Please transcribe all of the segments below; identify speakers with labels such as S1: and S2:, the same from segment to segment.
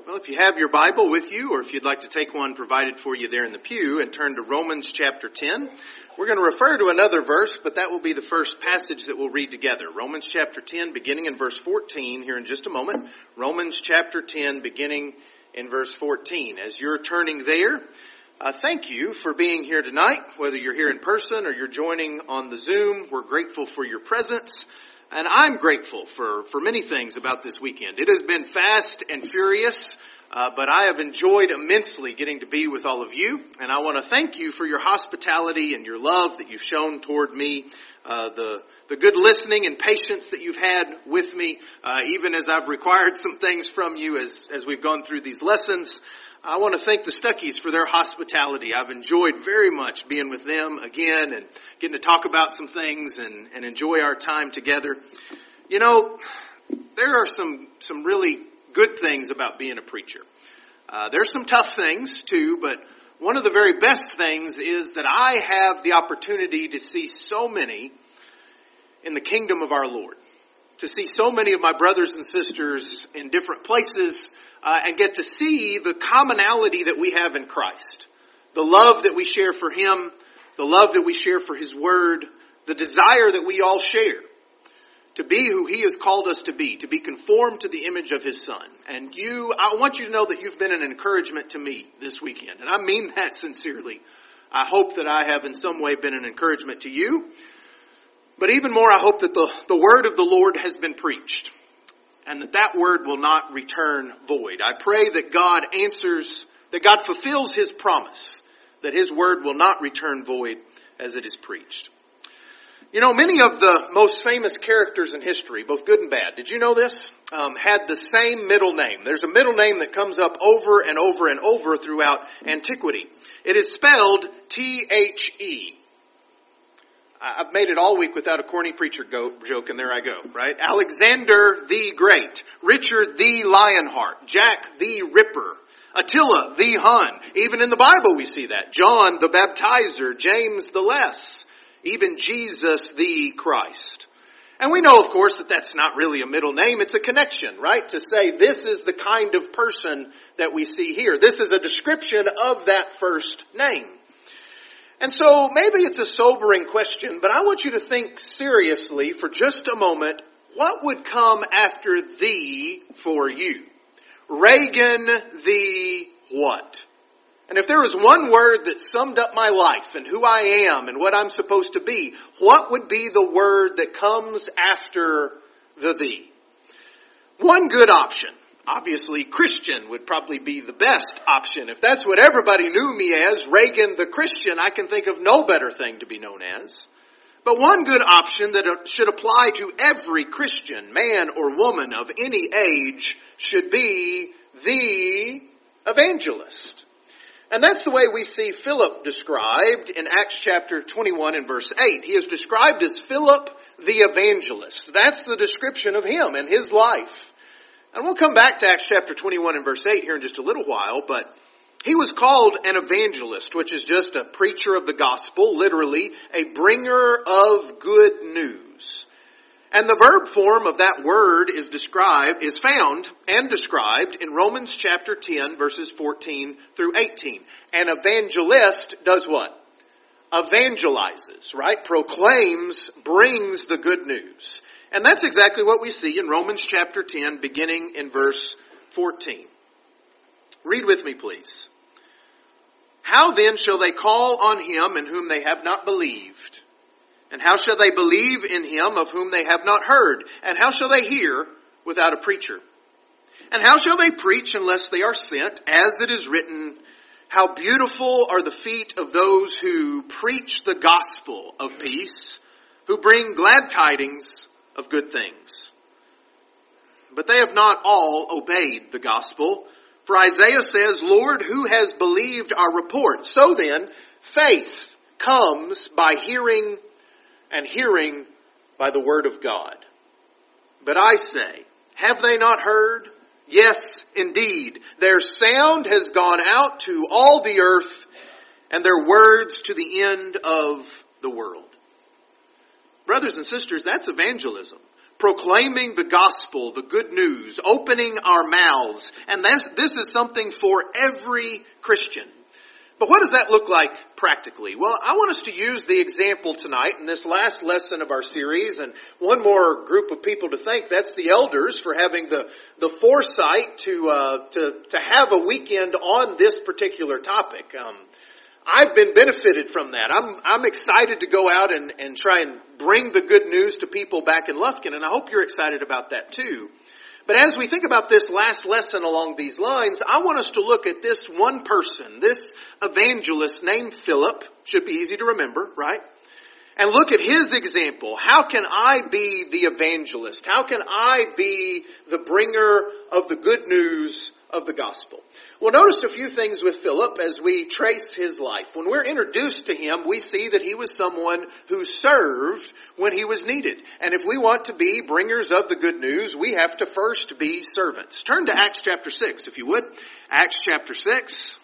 S1: Well, if you have your Bible with you, or if you'd like to take one provided for you there in the pew and turn to Romans chapter 10, we're going to refer to another verse, but that will be the first passage that we'll read together. Romans chapter 10, beginning in verse 14 here in just a moment. Romans chapter 10, beginning in verse 14. As you're turning there, thank you for being here tonight, whether you're here in person or you're joining on the Zoom. We're grateful for your presence. And I'm grateful for many things about this weekend. It has been fast and furious, but I have enjoyed immensely getting to be with all of you. And I want to thank you for your hospitality and your love that you've shown toward me, the good listening and patience that you've had with me, even as I've required some things from you as we've gone through these lessons. I want to thank the Stuckeys for their hospitality. I've enjoyed very much being with them again and getting to talk about some things and enjoy our time together. You know, there are some really good things about being a preacher. There's some tough things too, but one of the very best things is that I have the opportunity to see so many in the kingdom of our Lord. To see so many of my brothers and sisters in different places and get to see the commonality that we have in Christ. The love that we share for Him, the love that we share for His Word, the desire that we all share to be who He has called us to be conformed to the image of His Son. And I want you to know that you've been an encouragement to me this weekend. And I mean that sincerely. I hope that I have in some way been an encouragement to you. But even more, I hope that the word of the Lord has been preached and that word will not return void. I pray that God answers, that God fulfills His promise, that His word will not return void as it is preached. You know, many of the most famous characters in history, both good and bad, did you know this? Had the same middle name. There's a middle name that comes up over and over and over throughout antiquity. It is spelled T-H-E. I've made it all week without a corny preacher joke, and there I go, right? Alexander the Great, Richard the Lionheart, Jack the Ripper, Attila the Hun. Even in the Bible we see that. John the Baptizer, James the Less, even Jesus the Christ. And we know, of course, that that's not really a middle name. It's a connection, right? To say this is the kind of person that we see here. This is a description of that first name. And so maybe it's a sobering question, but I want you to think seriously for just a moment, what would come after the for you? Reagan the what? And if there was one word that summed up my life and who I am and what I'm supposed to be, what would be the word that comes after the? One good option. Obviously, Christian would probably be the best option. If that's what everybody knew me as, Reagan the Christian, I can think of no better thing to be known as. But one good option that should apply to every Christian, man or woman of any age, should be the evangelist. And that's the way we see Philip described in Acts chapter 21 and verse 8. He is described as Philip the evangelist. That's the description of him and his life. And we'll come back to Acts chapter 21 and verse 8 here in just a little while, but he was called an evangelist, which is just a preacher of the gospel, literally a bringer of good news. And the verb form of that word is found and described in Romans chapter 10 verses 14 through 18. An evangelist does what? Evangelizes, right? Proclaims, brings the good news. And that's exactly what we see in Romans chapter 10, beginning in verse 14. Read with me, please. How then shall they call on him in whom they have not believed? And how shall they believe in him of whom they have not heard? And how shall they hear without a preacher? And how shall they preach unless they are sent? As it is written, how beautiful are the feet of those who preach the gospel of peace, who bring glad tidings of good things. But they have not all obeyed the gospel. For Isaiah says, Lord, who has believed our report? So then, faith comes by hearing, and hearing by the word of God. But I say, have they not heard? Yes, indeed. Their sound has gone out to all the earth, and their words to the end of the world. Brothers and sisters, that's evangelism. proclaiming the gospel, the good news, opening our mouths. And this is something for every Christian. But what does that look like practically? Well, I want us to use the example tonight in this last lesson of our series, and one more group of people to thank. That's the elders for having the foresight to have a weekend on this particular topic. I've been benefited from that. I'm excited to go out and try and bring the good news to people back in Lufkin, and I hope you're excited about that too. But as we think about this last lesson along these lines, I want us to look at this one person, this evangelist named Philip. Should be easy to remember, right? And look at his example. How can I be the evangelist? How can I be the bringer of the good news of the gospel? Well, notice a few things with Philip as we trace his life. When we're introduced to him, we see that he was someone who served when he was needed. And if we want to be bringers of the good news, we have to first be servants. Turn to Acts chapter 6, if you would. Acts chapter 6.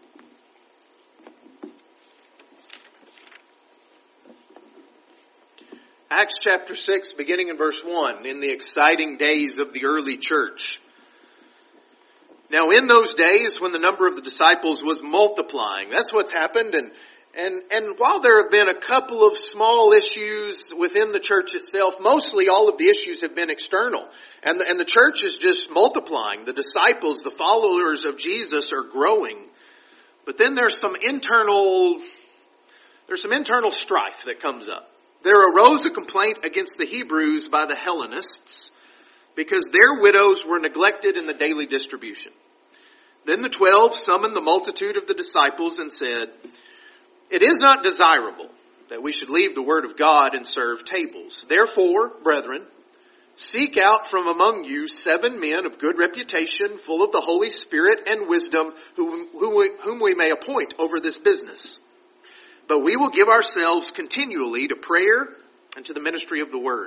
S1: Acts chapter 6, beginning in verse 1, in the exciting days of the early church. Now in those days when the number of the disciples was multiplying, that's what's happened, and while there have been a couple of small issues within the church itself, mostly all of the issues have been external. And the church is just multiplying. The disciples, the followers of Jesus are growing. But then there's some internal strife that comes up. There arose a complaint against the Hebrews by the Hellenists, because their widows were neglected in the daily distribution. Then the 12 summoned the multitude of the disciples and said, "It is not desirable that we should leave the word of God and serve tables. Therefore, brethren, seek out from among you 7 men of good reputation, full of the Holy Spirit and wisdom, whom we may appoint over this business. But we will give ourselves continually to prayer and to the ministry of the word."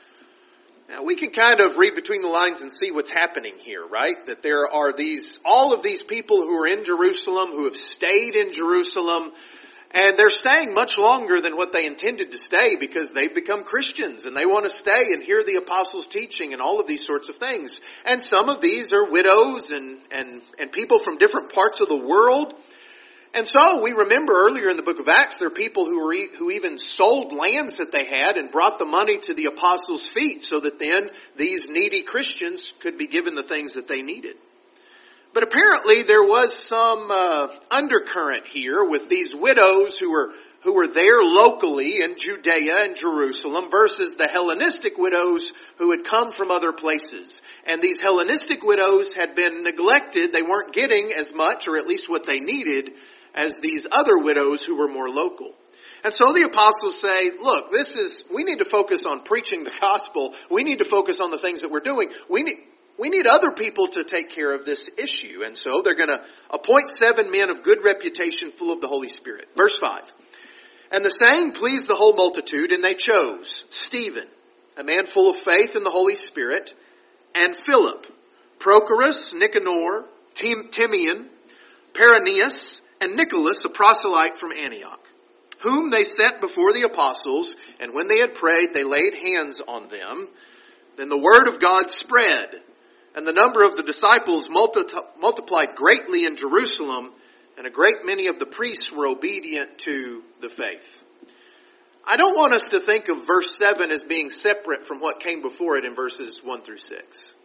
S1: Now, we can kind of read between the lines and see what's happening here, right? That there are all of these people who are in Jerusalem, who have stayed in Jerusalem, and they're staying much longer than what they intended to stay because they've become Christians and they want to stay and hear the apostles' teaching and all of these sorts of things. And some of these are widows and people from different parts of the world. And so we remember earlier in the book of Acts, there are people who even sold lands that they had and brought the money to the apostles' feet so that then these needy Christians could be given the things that they needed. But apparently there was some undercurrent here with these widows who were there locally in Judea and Jerusalem versus the Hellenistic widows who had come from other places. And these Hellenistic widows had been neglected. They weren't getting as much, or at least what they needed, as these other widows who were more local. And so the apostles say, look, we need to focus on preaching the gospel. We need to focus on the things that we're doing. We need other people to take care of this issue. And so they're going to appoint 7 men of good reputation, full of the Holy Spirit. Verse 5. And the saying pleased the whole multitude, and they chose Stephen, a man full of faith in the Holy Spirit, and Philip, Prochorus, Nicanor, Timian, Paranias, and Nicholas, a proselyte from Antioch, whom they set before the apostles, and when they had prayed, they laid hands on them. Then the word of God spread, and the number of the disciples multiplied greatly in Jerusalem, and a great many of the priests were obedient to the faith. I don't want us to think of verse 7 as being separate from what came before it in verses 1 through 6.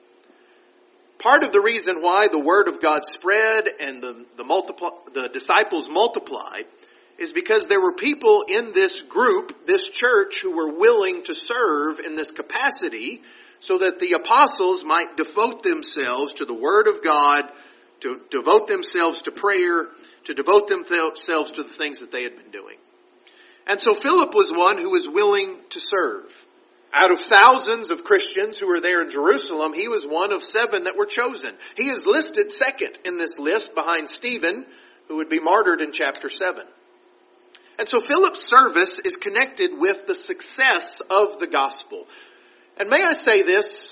S1: Part of the reason why the word of God spread and the disciples multiplied is because there were people in this group, this church, who were willing to serve in this capacity so that the apostles might devote themselves to the word of God, to devote themselves to prayer, to devote themselves to the things that they had been doing. And so Philip was one who was willing to serve. Out of thousands of Christians who were there in Jerusalem, he was one of 7 that were chosen. He is listed second in this list behind Stephen, who would be martyred in chapter 7. And so Philip's service is connected with the success of the gospel. And may I say this?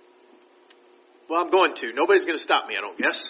S1: Well, I'm going to. Nobody's going to stop me, I don't guess.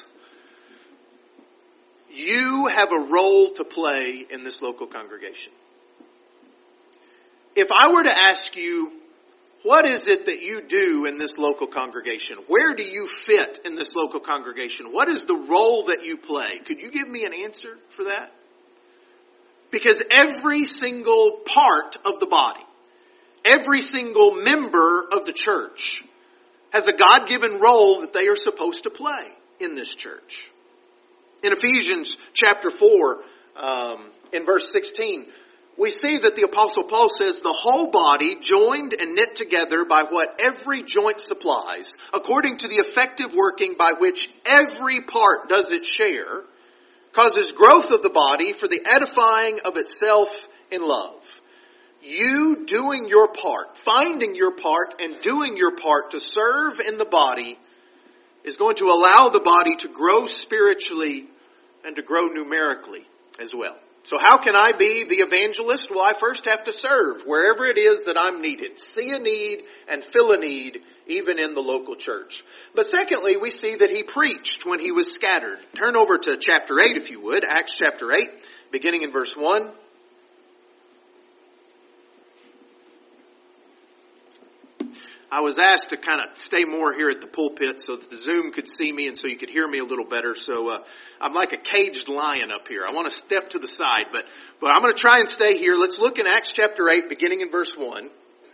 S1: You have a role to play in this local congregation. If I were to ask you, What is it that you do in this local congregation? Where do you fit in this local congregation? What is the role that you play? Could you give me an answer for that? Because every single part of the body, every single member of the church has a God-given role that they are supposed to play in this church. In Ephesians chapter 4, in verse 16, we see that the Apostle Paul says, the whole body, joined and knit together by what every joint supplies, according to the effective working by which every part does its share, causes growth of the body for the edifying of itself in love. You doing your part, finding your part, and doing your part to serve in the body is going to allow the body to grow spiritually and to grow numerically as well. So how can I be the evangelist? Well, I first have to serve wherever it is that I'm needed. See a need and fill a need, even in the local church. But secondly, we see that he preached when he was scattered. Turn over to chapter 8, if you would. Acts chapter 8, beginning in verse 1. I was asked to kind of stay more here at the pulpit so that the Zoom could see me and so you could hear me a little better. So I'm like a caged lion up here. I want to step to the side, but I'm going to try and stay here. Let's look in Acts chapter 8, beginning in verse 1.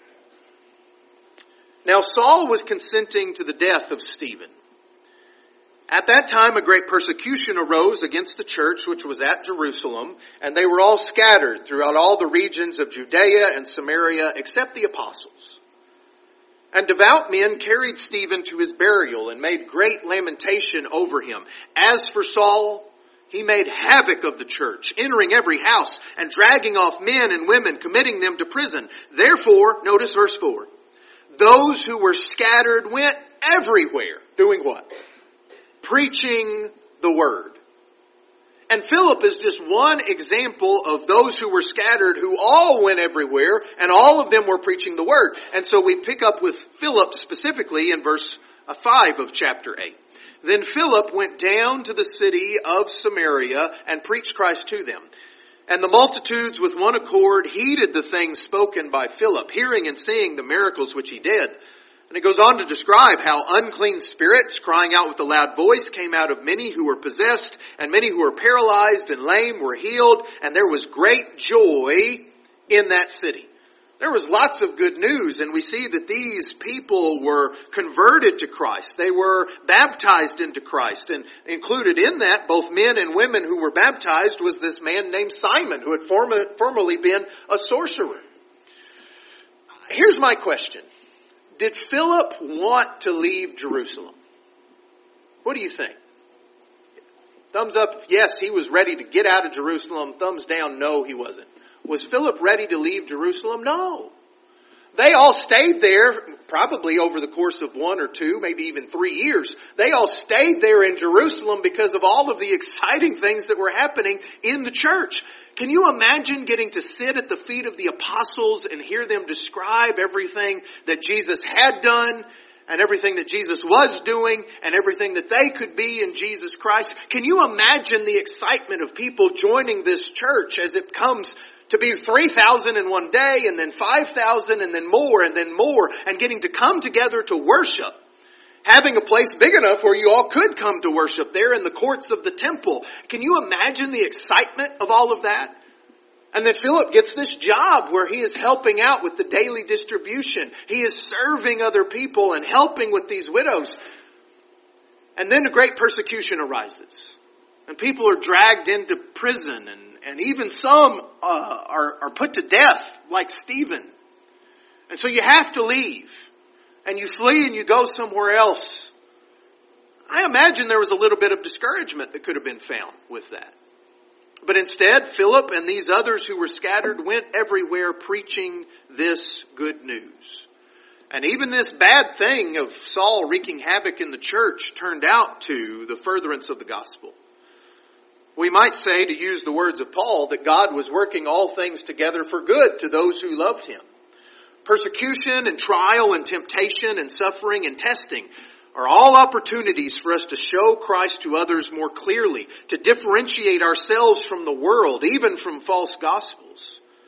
S1: Now Saul was consenting to the death of Stephen. At that time a great persecution arose against the church which was at Jerusalem, and they were all scattered throughout all the regions of Judea and Samaria except the apostles. And devout men carried Stephen to his burial and made great lamentation over him. As for Saul, he made havoc of the church, entering every house and dragging off men and women, committing them to prison. Therefore, notice verse 4, those who were scattered went everywhere. Doing what? Preaching the word. And Philip is just one example of those who were scattered, who all went everywhere, and all of them were preaching the word. And so we pick up with Philip specifically in verse 5 of chapter 8. Then Philip went down to the city of Samaria and preached Christ to them. And the multitudes with one accord heeded the things spoken by Philip, hearing and seeing the miracles which he did. And it goes on to describe how unclean spirits, crying out with a loud voice, came out of many who were possessed, and many who were paralyzed and lame were healed, and there was great joy in that city. There was lots of good news, and we see that these people were converted to Christ. They were baptized into Christ, and included in that, both men and women who were baptized, was this man named Simon, who had formerly been a sorcerer. Here's my question. Did Philip want to leave Jerusalem? What do you think? Thumbs up, yes, he was ready to get out of Jerusalem. Thumbs down, no, he wasn't. Was Philip ready to leave Jerusalem? No. They all stayed there, probably over the course of 1 or 2, maybe even 3 years. They all stayed there in Jerusalem because of all of the exciting things that were happening in the church. Can you imagine getting to sit at the feet of the apostles and hear them describe everything that Jesus had done and everything that Jesus was doing and everything that they could be in Jesus Christ? Can you imagine the excitement of people joining this church as it comes to be 3,000 in one day and then 5,000 and then more and getting to come together to worship? Having a place big enough where you all could come to worship there in the courts of the temple. Can you imagine the excitement of all of that? And then Philip gets this job where he is helping out with the daily distribution. He is serving other people and helping with these widows. And then a great persecution arises. And people are dragged into prison and even some are put to death like Stephen. And so you have to leave. And you flee and you go somewhere else. I imagine there was a little bit of discouragement that could have been found with that. But instead, Philip and these others who were scattered went everywhere preaching this good news. And even this bad thing of Saul wreaking havoc in the church turned out to the furtherance of the gospel. We might say, to use the words of Paul, that God was working all things together for good to those who loved him. Persecution and trial and temptation and suffering and testing are all opportunities for us to show Christ to others more clearly, to differentiate ourselves from the world, even from false gospels.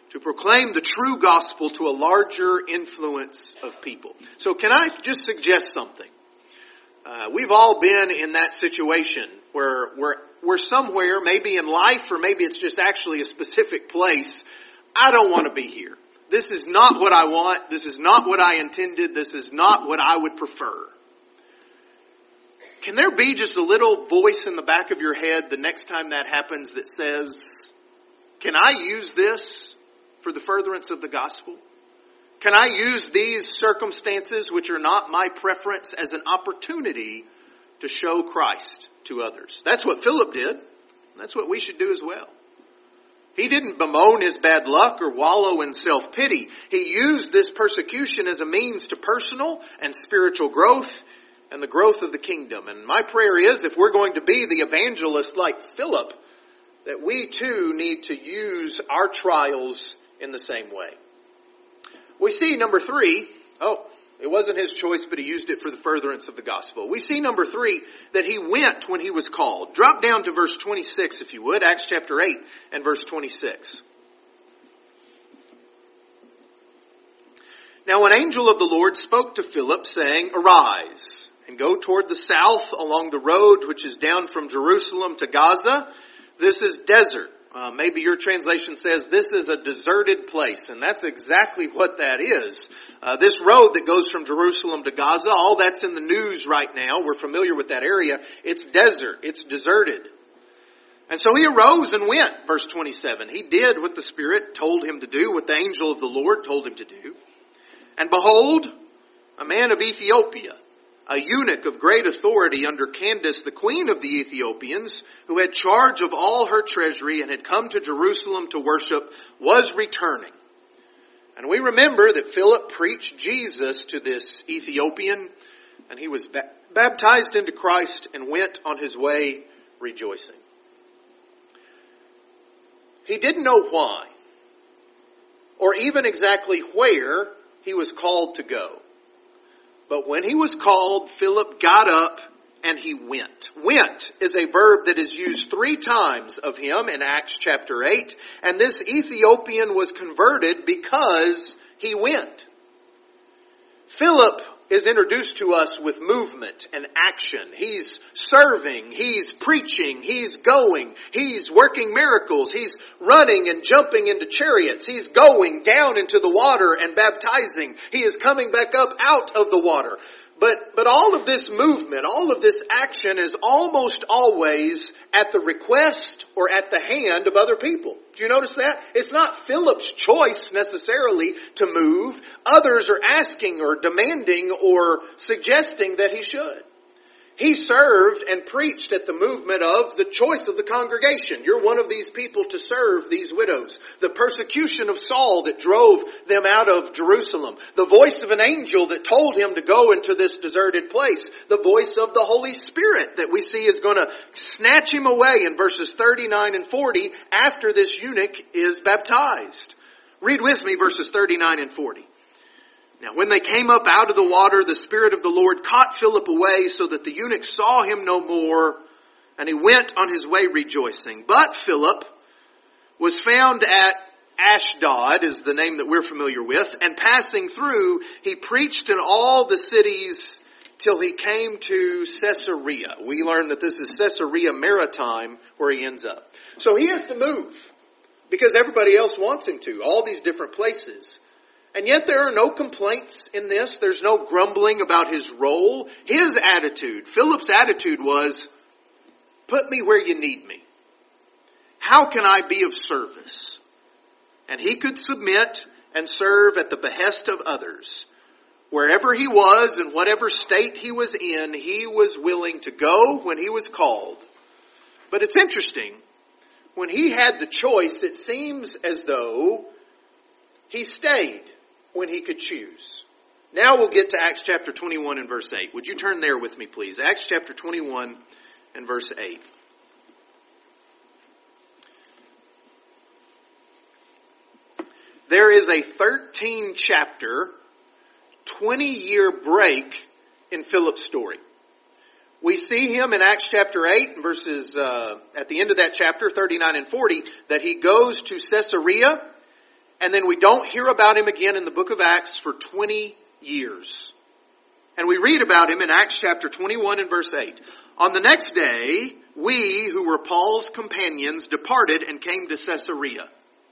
S1: to proclaim the true gospel to a larger influence of people. So can I just suggest something? We've all been in that situation where we're somewhere, maybe in life, or maybe it's just actually a specific place. I don't want to be here. This is not what I want. This is not what I intended. This is not what I would prefer. Can there be just a little voice in the back of your head the next time that happens that says, can I use this for the furtherance of the gospel? Can I use these circumstances, which are not my preference, as an opportunity to show Christ to others? That's what Philip did. That's what we should do as well. He didn't bemoan his bad luck or wallow in self-pity. He used this persecution as a means to personal and spiritual growth and the growth of the kingdom. And my prayer is, if we're going to be the evangelist like Philip, that we too need to use our trials in the same way. We see number 3, it wasn't his choice, but he used it for the furtherance of the gospel. We see number 3, that he went when he was called. Drop down to verse 26, if you would, Acts chapter 8 and verse 26. Now an angel of the Lord spoke to Philip, saying, Arise, and go toward the south along the road which is down from Jerusalem to Gaza. This is desert. Maybe your translation says this is a deserted place, and that's exactly what that is. This road that goes from Jerusalem to Gaza, all that's in the news right now. We're familiar with that area. It's desert. It's deserted. And so he arose and went, verse 27. He did what the Spirit told him to do, what the angel of the Lord told him to do. And behold, a man of Ethiopia, a eunuch of great authority under Candace, the queen of the Ethiopians, who had charge of all her treasury and had come to Jerusalem to worship, was returning. And we remember that Philip preached Jesus to this Ethiopian, and he was baptized into Christ and went on his way rejoicing. He didn't know why, or even exactly where he was called to go. But when he was called, Philip got up and he went. Went is a verb that is used 3 times of him in Acts chapter 8. And this Ethiopian was converted because he went. Philip is introduced to us with movement and action. He's serving, he's preaching, he's going, he's working miracles, he's running and jumping into chariots, he's going down into the water and baptizing, he is coming back up out of the water. But all of this movement, all of this action is almost always at the request or at the hand of other people. Do you notice that? It's not Philip's choice necessarily to move. Others are asking or demanding or suggesting that he should. He served and preached at the movement of the choice of the congregation. You're one of these people to serve these widows. The persecution of Saul that drove them out of Jerusalem. The voice of an angel that told him to go into this deserted place. The voice of the Holy Spirit that we see is going to snatch him away in verses 39 and 40 after this eunuch is baptized. Read with me verses 39 and 40. Now, when they came up out of the water, the Spirit of the Lord caught Philip away so that the eunuch saw him no more, and he went on his way rejoicing. But Philip was found at Ashdod, is the name that we're familiar with, and passing through, he preached in all the cities till he came to Caesarea. We learn that this is Caesarea Maritime where he ends up. So he has to move because everybody else wants him to, all these different places. And yet there are no complaints in this. There's no grumbling about his role. His attitude, Philip's attitude was, put me where you need me. How can I be of service? And he could submit and serve at the behest of others. Wherever he was, in whatever state he was in, he was willing to go when he was called. But it's interesting, when he had the choice, it seems as though he stayed when he could choose. Now we'll get to Acts chapter 21 and verse 8. Would you turn there with me, please? Acts chapter 21 and verse 8. There is a 13-chapter, 20-year break in Philip's story. We see him in Acts chapter 8, verses at the end of that chapter, 39 and 40, that he goes to Caesarea, And then we don't hear about him again in the book of Acts for 20 years. And we read about him in Acts chapter 21 and verse 8. On the next day, we who were Paul's companions departed and came to Caesarea,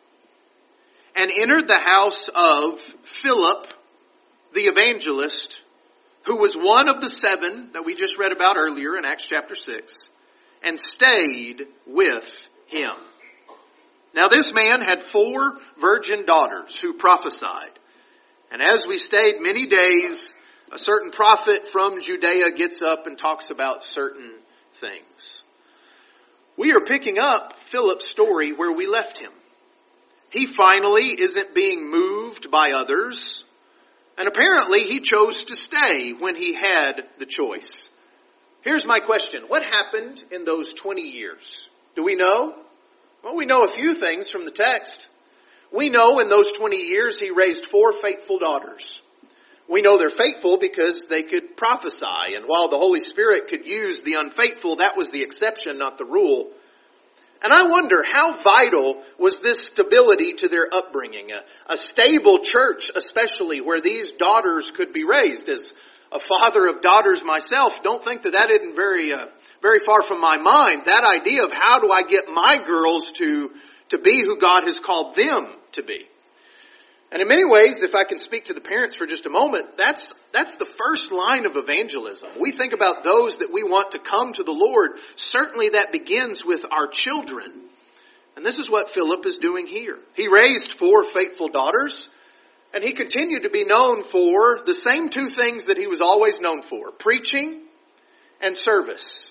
S1: and entered the house of Philip, the evangelist, who was one of the 7 that we just read about earlier in Acts chapter 6, and stayed with him. Now this man had 4 virgin daughters who prophesied. And as we stayed many days, a certain prophet from Judea gets up and talks about certain things. We are picking up Philip's story where we left him. He finally isn't being moved by others. And apparently he chose to stay when he had the choice. Here's my question. What happened in those 20 years? Do we know? Well, we know a few things from the text. We know in those 20 years he raised 4 faithful daughters. We know they're faithful because they could prophesy. And while the Holy Spirit could use the unfaithful, that was the exception, not the rule. And I wonder, how vital was this stability to their upbringing? A stable church, especially, where these daughters could be raised. As a father of daughters myself, don't think that isn't very far from my mind. That idea of how do I get my girls to be who God has called them to be. And in many ways, if I can speak to the parents for just a moment, that's the first line of evangelism. We think about those that we want to come to the Lord. Certainly that begins with our children. And this is what Philip is doing here. He raised 4 faithful daughters, and he continued to be known for the same 2 things that he was always known for: preaching and service.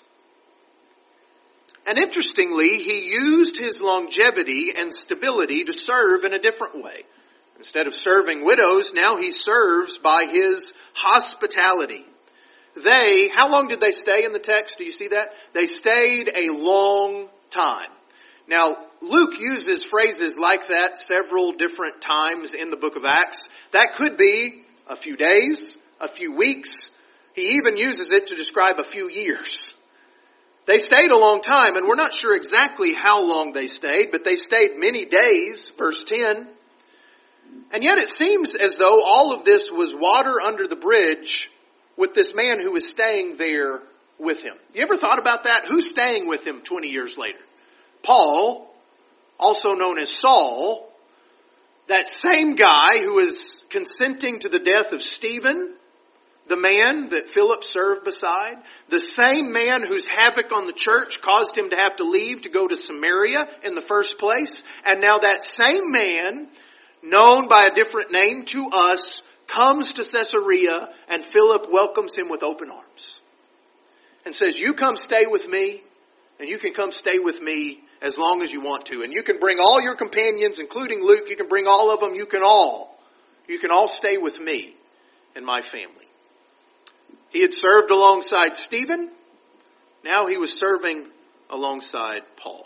S1: And interestingly, he used his longevity and stability to serve in a different way. Instead of serving widows, now he serves by his hospitality. How long did they stay in the text? Do you see that? They stayed a long time. Now, Luke uses phrases like that several different times in the book of Acts. That could be a few days, a few weeks. He even uses it to describe a few years. They stayed a long time, and we're not sure exactly how long they stayed, but they stayed many days, verse 10. And yet it seems as though all of this was water under the bridge with this man who was staying there with him. You ever thought about that? Who's staying with him 20 years later? Paul, also known as Saul, that same guy who is consenting to the death of Stephen, the man that Philip served beside, the same man whose havoc on the church caused him to have to leave to go to Samaria in the first place. And now that same man, known by a different name to us, comes to Caesarea, and Philip welcomes him with open arms and says, you come stay with me, and you can come stay with me as long as you want to. And you can bring all your companions, including Luke, you can bring all of them, you can all stay with me and my family. He had served alongside Stephen. Now he was serving alongside Paul.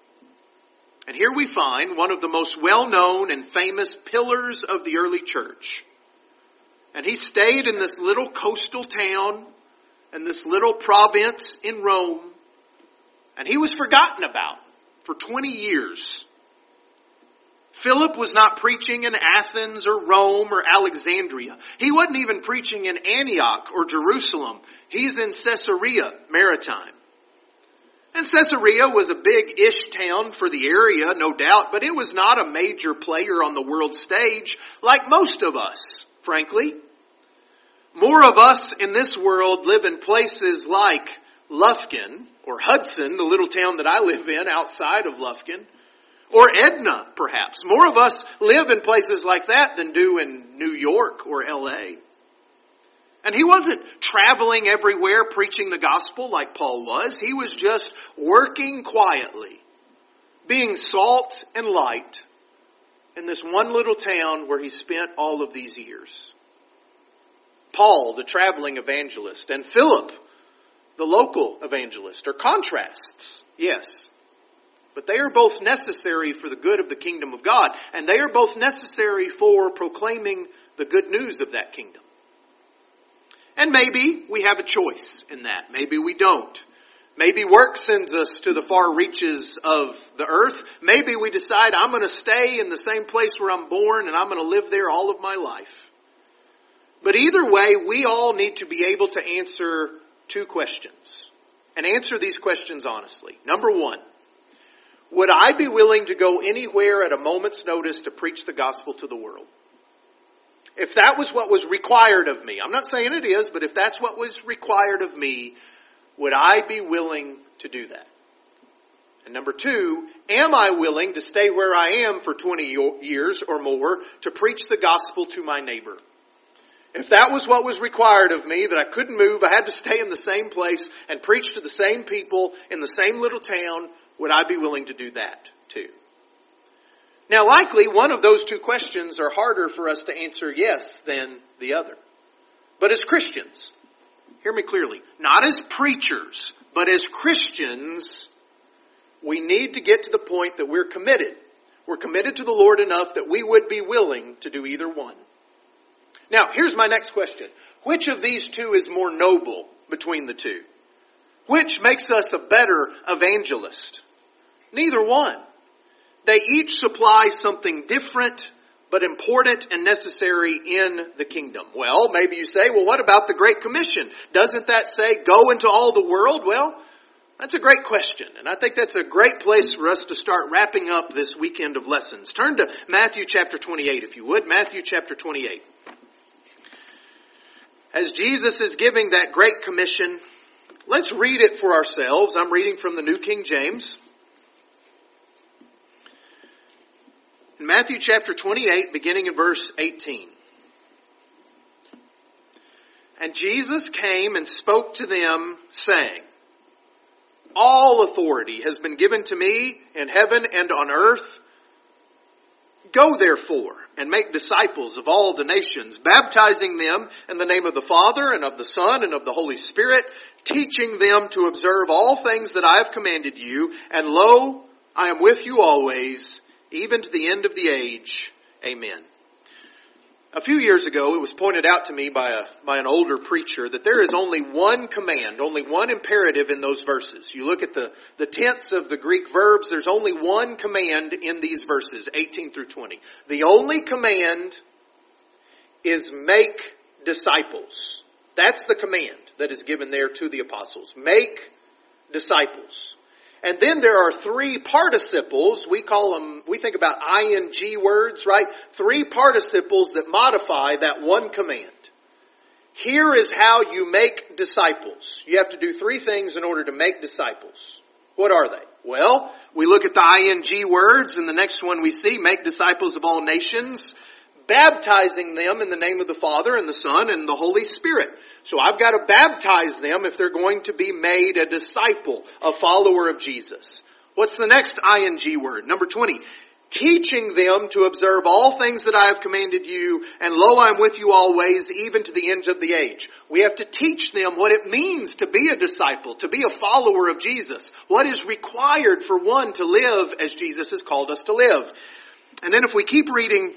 S1: And here we find one of the most well-known and famous pillars of the early church. And he stayed in this little coastal town and this little province in Rome. And he was forgotten about for 20 years. Philip was not preaching in Athens or Rome or Alexandria. He wasn't even preaching in Antioch or Jerusalem. He's in Caesarea Maritime. And Caesarea was a big-ish town for the area, no doubt, but it was not a major player on the world stage like most of us, frankly. More of us in this world live in places like Lufkin or Hudson, the little town that I live in outside of Lufkin, or Edna, perhaps. More of us live in places like that than do in New York or L.A. And he wasn't traveling everywhere preaching the gospel like Paul was. He was just working quietly, being salt and light in this one little town where he spent all of these years. Paul, the traveling evangelist, and Philip, the local evangelist, are contrasts, yes. But they are both necessary for the good of the kingdom of God. And they are both necessary for proclaiming the good news of that kingdom. And maybe we have a choice in that. Maybe we don't. Maybe work sends us to the far reaches of the earth. Maybe we decide I'm going to stay in the same place where I'm born and I'm going to live there all of my life. But either way, we all need to be able to answer two questions. And answer these questions honestly. Number one, would I be willing to go anywhere at a moment's notice to preach the gospel to the world? If that was what was required of me, I'm not saying it is, but if that's what was required of me, would I be willing to do that? And number two, am I willing to stay where I am for 20 years or more to preach the gospel to my neighbor? If that was what was required of me, that I couldn't move, I had to stay in the same place and preach to the same people in the same little town, would I be willing to do that too? Now likely one of those two questions are harder for us to answer yes than the other. But as Christians, hear me clearly, not as preachers, but as Christians, we need to get to the point that we're committed. We're committed to the Lord enough that we would be willing to do either one. Now, here's my next question. Which of these two is more noble between the two? Which makes us a better evangelist? Neither one. They each supply something different, but important and necessary in the kingdom. Well, maybe you say, well, what about the Great Commission? Doesn't that say, go into all the world? Well, that's a great question. And I think that's a great place for us to start wrapping up this weekend of lessons. Turn to Matthew chapter 28, if you would. Matthew chapter 28. As Jesus is giving that Great Commission, let's read it for ourselves. I'm reading from the New King James. In Matthew chapter 28, beginning in verse 18. And Jesus came and spoke to them, saying, all authority has been given to me in heaven and on earth. Go therefore and make disciples of all the nations, baptizing them in the name of the Father and of the Son and of the Holy Spirit, teaching them to observe all things that I have commanded you. And lo, I am with you always, even to the end of the age. Amen. A few years ago, it was pointed out to me by an older preacher that there is only one command, only one imperative in those verses. You look at the tense of the Greek verbs, there's only one command in these verses, 18 through 20. The only command is make disciples. That's the command that is given there to the apostles. Make disciples. And then there are three participles. We think about ing words, right? Three participles that modify that one command. Here is how you make disciples. You have to do three things in order to make disciples. What are they? Well, we look at the ing words, and the next one we see, make disciples of all nations, baptizing them in the name of the Father and the Son and the Holy Spirit. So I've got to baptize them if they're going to be made a disciple, a follower of Jesus. What's the next ing word? Number 20. Teaching them to observe all things that I have commanded you, and lo, I am with you always, even to the ends of the age. We have to teach them what it means to be a disciple, to be a follower of Jesus. What is required for one to live as Jesus has called us to live. And then if we keep reading,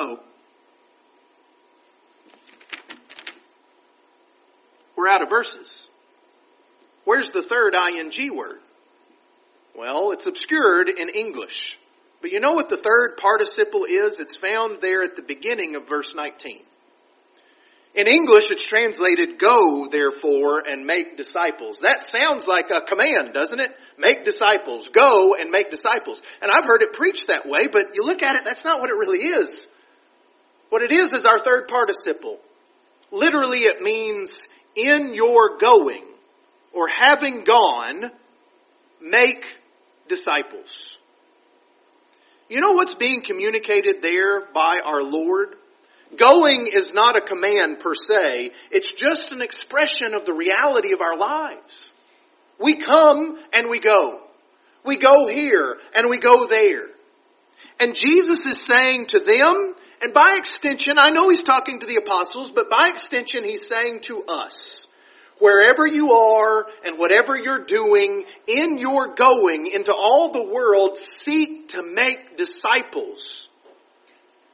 S1: we're out of verses. Where's the third ing word? Well, it's obscured in English. But you know what the third participle is? It's found there at the beginning of verse 19. In English, it's translated, go, therefore, and make disciples. That sounds like a command, doesn't it? Make disciples. Go and make disciples. And I've heard it preached that way, but you look at it, that's not what it really is. What it is our third participle. Literally, it means in your going, or having gone, make disciples. You know what's being communicated there by our Lord? Going is not a command per se. It's just an expression of the reality of our lives. We come and we go. We go here and we go there. And Jesus is saying to them, and by extension, I know He's talking to the apostles, but by extension He's saying to us, wherever you are and whatever you're doing, in your going into all the world, seek to make disciples.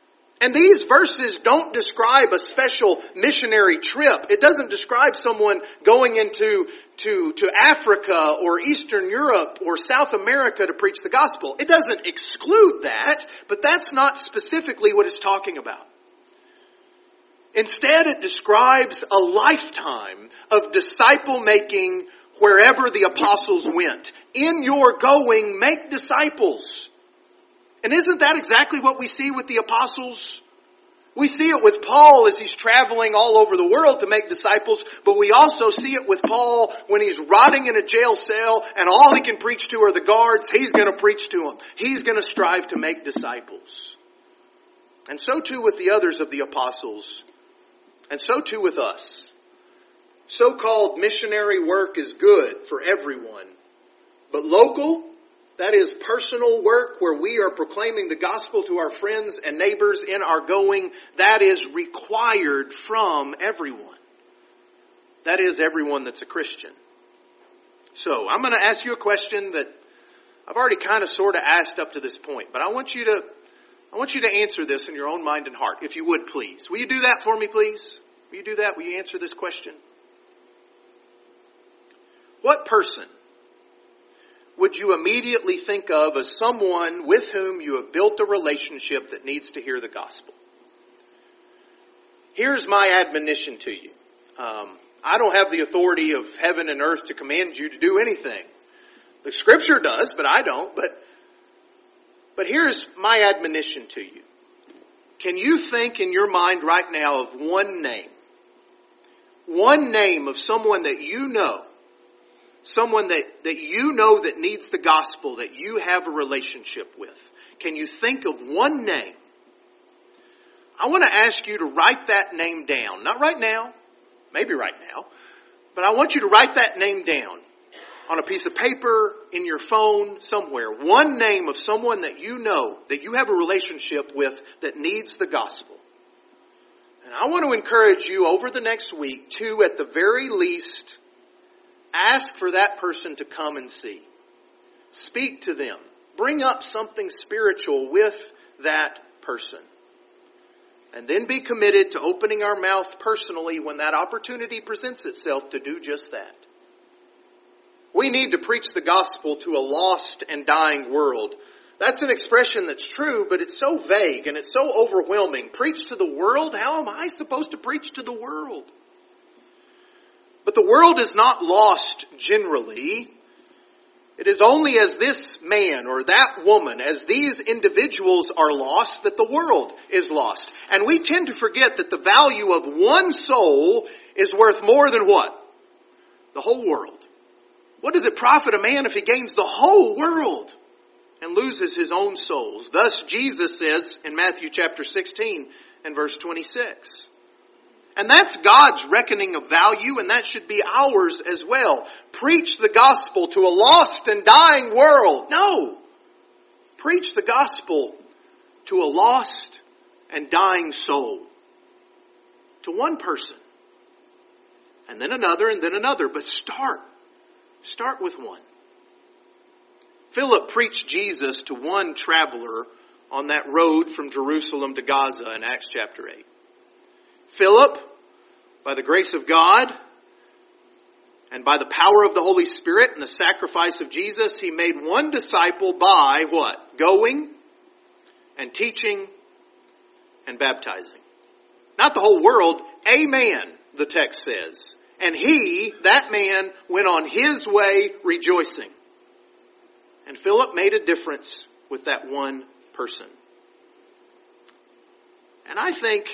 S1: And these verses don't describe a special missionary trip. It doesn't describe someone going into Africa or Eastern Europe or South America to preach the gospel. It doesn't exclude that, but that's not specifically what it's talking about. Instead, it describes a lifetime of disciple making wherever the apostles went. In your going, make disciples. And isn't that exactly what we see with the apostles? We see it with Paul as he's traveling all over the world to make disciples, but we also see it with Paul when he's rotting in a jail cell and all he can preach to are the guards. He's going to preach to them. He's going to strive to make disciples. And so too with the others of the apostles. And so too with us. So-called missionary work is good for everyone. But local, that is personal work where we are proclaiming the gospel to our friends and neighbors in our going, that is required from everyone. That is everyone that's a Christian. So I'm going to ask you a question that I've already kind of sort of asked up to this point, but I want you to answer this in your own mind and heart, if you would please. Will you do that for me, please? Will you do that? Will you answer this question? What person would you immediately think of as someone with whom you have built a relationship that needs to hear the gospel? Here's my admonition to you. I don't have the authority of heaven and earth to command you to do anything. The Scripture does, but I don't. But here's my admonition to you. Can you think in your mind right now of one name? One name of someone that you know. Someone that you know that needs the gospel, that you have a relationship with. Can you think of one name? I want to ask you to write that name down. Not right now. Maybe right now. But I want you to write that name down on a piece of paper, in your phone, somewhere. One name of someone that you know, that you have a relationship with, that needs the gospel. And I want to encourage you over the next week to, at the very least, ask for that person to come and see. Speak to them. Bring up something spiritual with that person. And then be committed to opening our mouth personally when that opportunity presents itself to do just that. We need to preach the gospel to a lost and dying world. That's an expression that's true, but it's so vague and it's so overwhelming. Preach to the world? How am I supposed to preach to the world? But the world is not lost generally. It is only as this man or that woman, as these individuals are lost, that the world is lost. And we tend to forget that the value of one soul is worth more than what? The whole world. What does it profit a man if he gains the whole world and loses his own soul? Thus Jesus says in Matthew chapter 16 and verse 26. And that's God's reckoning of value, and that should be ours as well. Preach the gospel to a lost and dying world. No! Preach the gospel to a lost and dying soul. To one person. And then another, and then another. But start with one. Philip preached Jesus to one traveler on that road from Jerusalem to Gaza in Acts chapter 8. Philip, by the grace of God and by the power of the Holy Spirit and the sacrifice of Jesus, he made one disciple by what? Going and teaching and baptizing. Not the whole world, a man, the text says. And he, that man, went on his way rejoicing. And Philip made a difference with that one person. And I think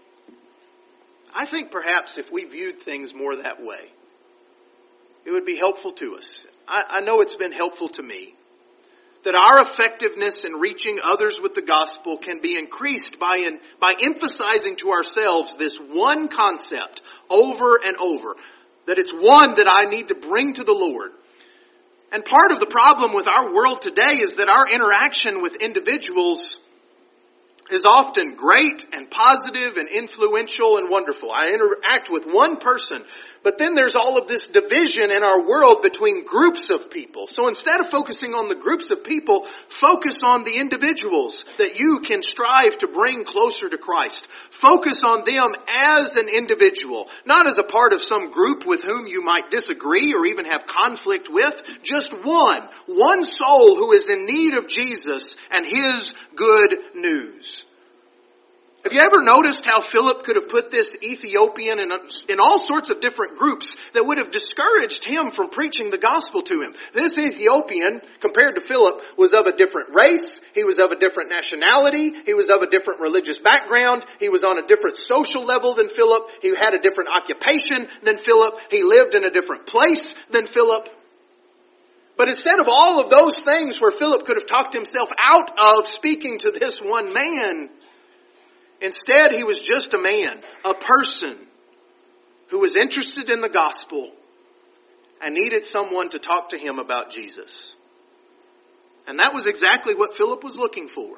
S1: perhaps if we viewed things more that way, it would be helpful to us. I know it's been helpful to me. That our effectiveness in reaching others with the gospel can be increased by emphasizing to ourselves this one concept over and over. That it's one that I need to bring to the Lord. And part of the problem with our world today is that our interaction with individuals is often great and positive and influential and wonderful. I interact with one person But then there's all of this division in our world between groups of people. So instead of focusing on the groups of people, focus on the individuals that you can strive to bring closer to Christ. Focus on them as an individual, not as a part of some group with whom you might disagree or even have conflict with. Just one soul who is in need of Jesus and His good news. Have you ever noticed how Philip could have put this Ethiopian in all sorts of different groups that would have discouraged him from preaching the gospel to him? This Ethiopian, compared to Philip, was of a different race. He was of a different nationality. He was of a different religious background. He was on a different social level than Philip. He had a different occupation than Philip. He lived in a different place than Philip. But instead of all of those things where Philip could have talked himself out of speaking to this one man, instead, he was just a man, a person who was interested in the gospel and needed someone to talk to him about Jesus. And that was exactly what Philip was looking for.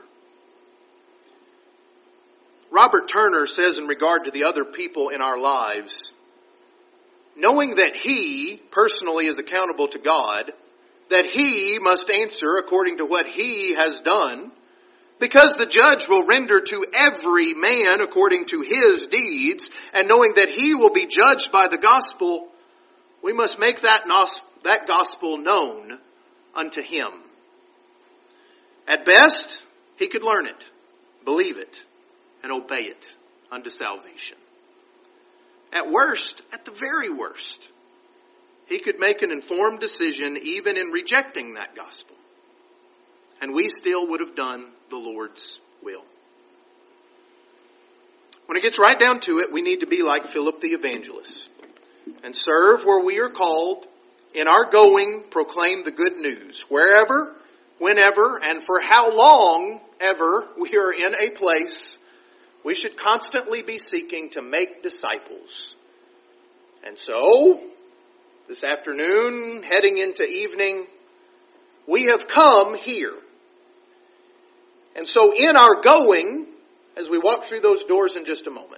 S1: Robert Turner says in regard to the other people in our lives, knowing that he personally is accountable to God, that he must answer according to what he has done, because the judge will render to every man according to his deeds, and knowing that he will be judged by the gospel, we must make that gospel known unto him. At best, he could learn it, believe it, and obey it unto salvation. At worst, at the very worst, he could make an informed decision even in rejecting that gospel. And we still would have done the Lord's will. When it gets right down to it, we need to be like Philip the evangelist and serve where we are called. In our going, proclaim the good news. Wherever, whenever, and for how long ever we are in a place, we should constantly be seeking to make disciples. And so, this afternoon, heading into evening, we have come here. And so in our going, as we walk through those doors in just a moment,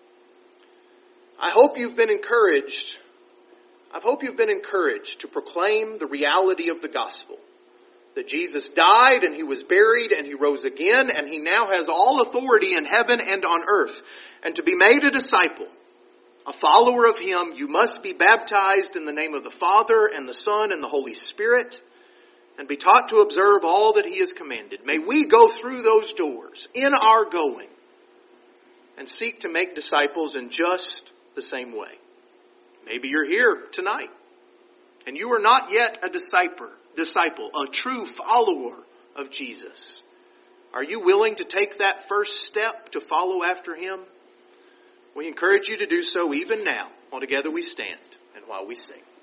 S1: I hope you've been encouraged. I hope you've been encouraged to proclaim the reality of the gospel. That Jesus died and He was buried and He rose again and He now has all authority in heaven and on earth. And to be made a disciple, a follower of Him, you must be baptized in the name of the Father and the Son and the Holy Spirit, and be taught to observe all that He has commanded. May we go through those doors in our going and seek to make disciples in just the same way. Maybe you're here tonight and you are not yet a disciple, a true follower of Jesus. Are you willing to take that first step to follow after Him? We encourage you to do so even now, while together we stand and while we sing.